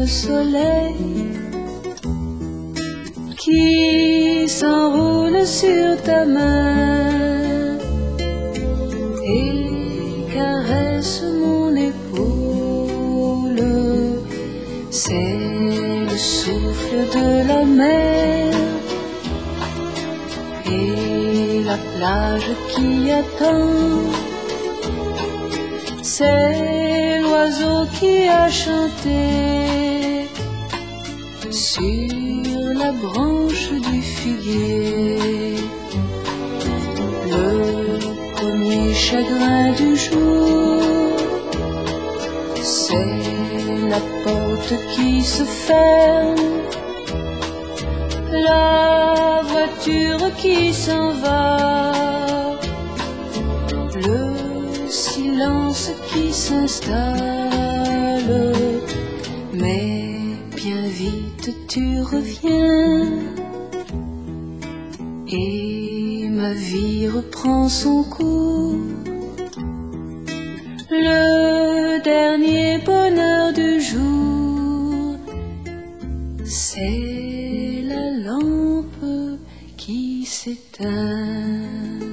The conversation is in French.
soleil qui s'enroule sur ta main et caresse mon épaule. C'est le souffle de la mer et la plage qui attend. C'est l'oiseau qui a chanté sur la branche du figuier. Le premier chagrin du jour, c'est la porte qui se ferme, la voiture qui s'en va, le silence qui s'installe. Mais bien vite tu reviens et ma vie reprend son cours. Le dernier bonheur du jour, c'est la lampe qui s'éteint.